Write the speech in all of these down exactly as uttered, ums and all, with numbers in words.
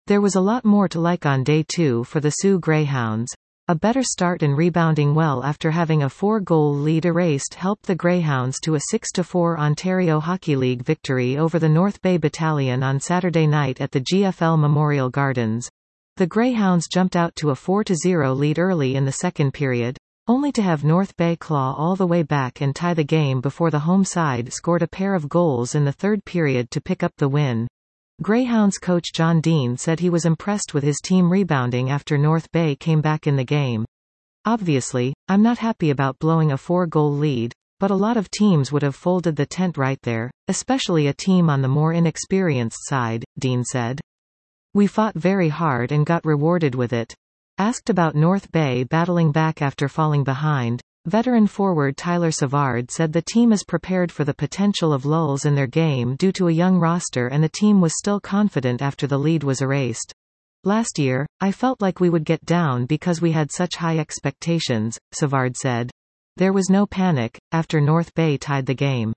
There was a lot more to like on day two for the Sioux Greyhounds. A better start and rebounding well after having a four-goal lead erased helped the Greyhounds to a six to four Ontario Hockey League victory over the North Bay Battalion on Saturday night at the G F L Memorial Gardens. The Greyhounds jumped out to a four to zero lead early in the second period, only to have North Bay claw all the way back and tie the game before the home side scored a pair of goals in the third period to pick up the win. Greyhounds coach John Dean said he was impressed with his team rebounding after North Bay came back in the game. Obviously, I'm not happy about blowing a four-goal lead, but a lot of teams would have folded the tent right there, especially a team on the more inexperienced side, Dean said. We fought very hard and got rewarded with it. Asked about North Bay battling back after falling behind, veteran forward Tyler Savard said the team is prepared for the potential of lulls in their game due to a young roster and the team was still confident after the lead was erased. Last year, I felt like we would get down because we had such high expectations, Savard said. There was no panic after North Bay tied the game.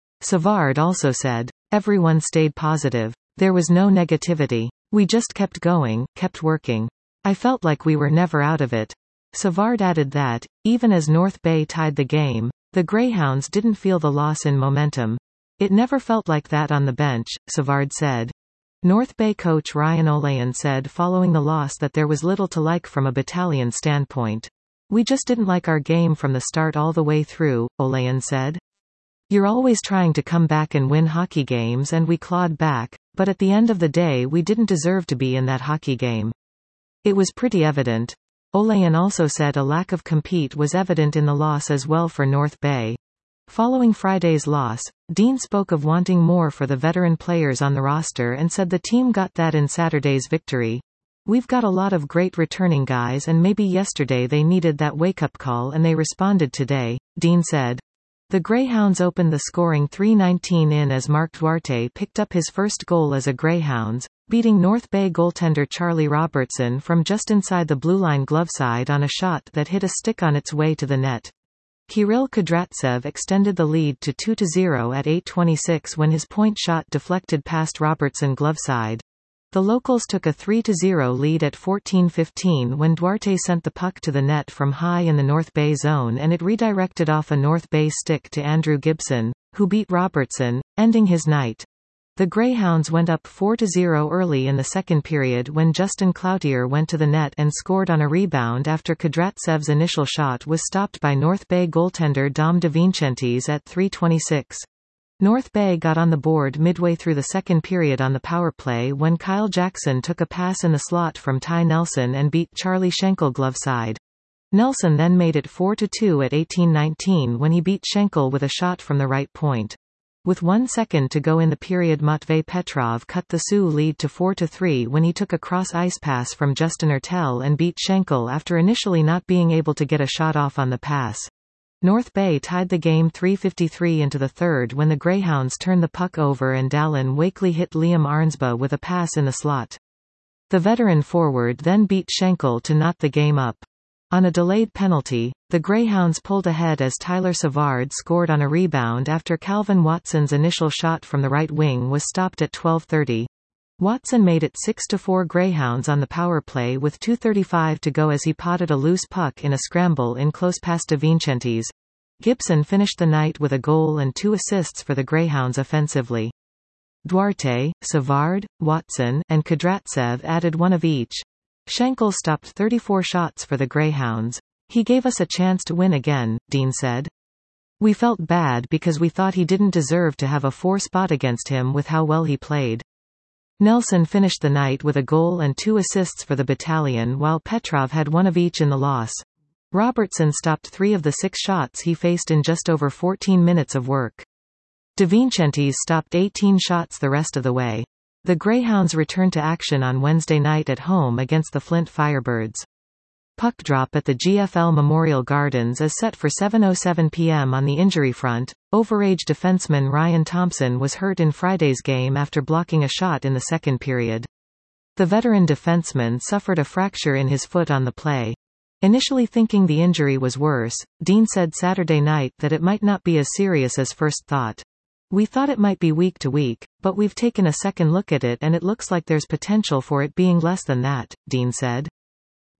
Savard also said, everyone stayed positive. There was no negativity. We just kept going, kept working. I felt like we were never out of it. Savard added that, even as North Bay tied the game, the Greyhounds didn't feel the loss in momentum. It never felt like that on the bench, Savard said. North Bay coach Ryan Olayan said following the loss that there was little to like from a battalion standpoint. We just didn't like our game from the start all the way through, Olayan said. You're always trying to come back and win hockey games and we clawed back, but at the end of the day we didn't deserve to be in that hockey game. It was pretty evident. Olayan also said a lack of compete was evident in the loss as well for North Bay. Following Friday's loss, Dean spoke of wanting more for the veteran players on the roster and said the team got that in Saturday's victory. We've got a lot of great returning guys and maybe yesterday they needed that wake-up call and they responded today, Dean said. The Greyhounds opened the scoring three nineteen in as Mark Duarte picked up his first goal as a Greyhounds, beating North Bay goaltender Charlie Robertson from just inside the blue line glove side on a shot that hit a stick on its way to the net. Kirill Kudratsev extended the lead to two to zero at eight twenty-six when his point shot deflected past Robertson glove side. The locals took a three to zero lead at fourteen fifteen when Duarte sent the puck to the net from high in the North Bay zone and it redirected off a North Bay stick to Andrew Gibson, who beat Robertson, ending his night. The Greyhounds went up four to zero early in the second period when Justin Cloutier went to the net and scored on a rebound after Kudratsev's initial shot was stopped by North Bay goaltender Dom DeVincentis at three twenty-six. North Bay got on the board midway through the second period on the power play when Kyle Jackson took a pass in the slot from Ty Nelson and beat Charlie Schenkel glove side. Nelson then made it four to two at eighteen nineteen when he beat Schenkel with a shot from the right point. With one second to go in the period, Matvey Petrov cut the Sioux lead to four to three when he took a cross-ice pass from Justin Ertel and beat Schenkel after initially not being able to get a shot off on the pass. North Bay tied the game three fifty-three into the third when the Greyhounds turned the puck over and Dallin Wakely hit Liam Arnsbaugh with a pass in the slot. The veteran forward then beat Schenkel to knot the game up. On a delayed penalty, the Greyhounds pulled ahead as Tyler Savard scored on a rebound after Calvin Watson's initial shot from the right wing was stopped at twelve thirty. Watson made it six to four Greyhounds on the power play with two thirty-five to go as he potted a loose puck in a scramble in close past DeVincentis. Gibson finished the night with a goal and two assists for the Greyhounds offensively. Duarte, Savard, Watson, and Kudratsev added one of each. Schenkel stopped thirty-four shots for the Greyhounds. He gave us a chance to win again, Dean said. We felt bad because we thought he didn't deserve to have a four spot against him with how well he played. Nelson finished the night with a goal and two assists for the battalion while Petrov had one of each in the loss. Robertson stopped three of the six shots he faced in just over fourteen minutes of work. DeVincentis stopped eighteen shots the rest of the way. The Greyhounds returned to action on Wednesday night at home against the Flint Firebirds. Puck drop at the G F L Memorial Gardens is set for seven oh seven p m on the injury front. Overage defenseman Ryan Thompson was hurt in Friday's game after blocking a shot in the second period. The veteran defenseman suffered a fracture in his foot on the play. Initially thinking the injury was worse, Dean said Saturday night that it might not be as serious as first thought. We thought it might be week to week, but we've taken a second look at it and it looks like there's potential for it being less than that," Dean said.